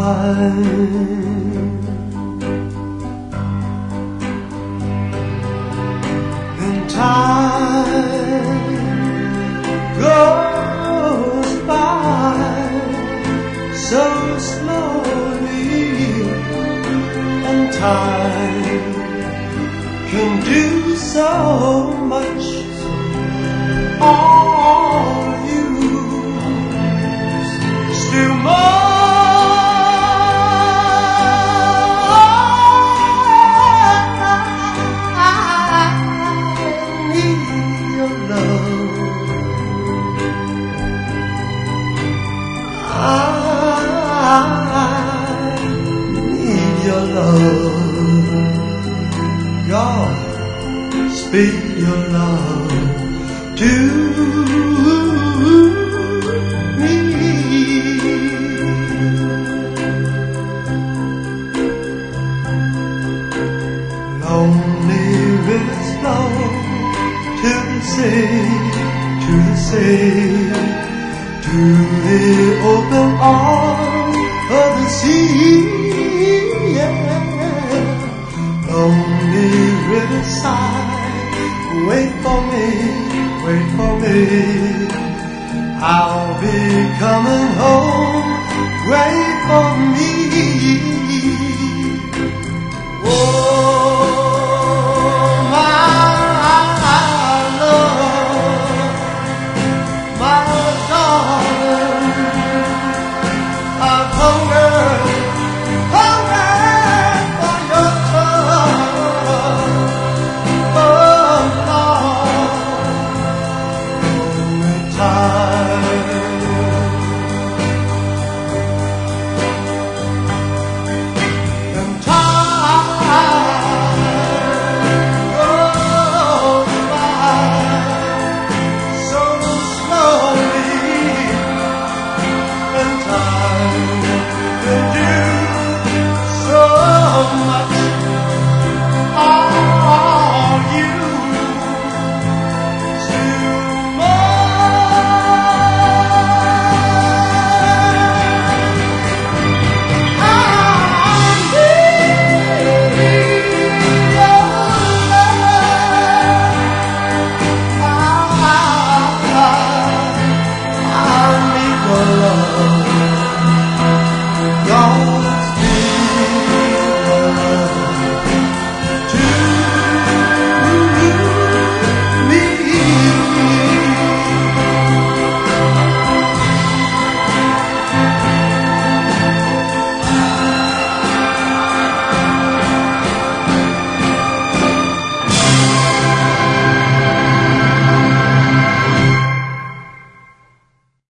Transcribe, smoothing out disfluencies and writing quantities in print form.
And time goes by so slowly, and time can do so much. All you still more. I need your love. God, speak your love to me. Lonely rivers flow to the sea, to the sea, to the open arms of the sea, yeah. Lonely riverside, wait for me, wait for me. I'll be coming home, wait for me.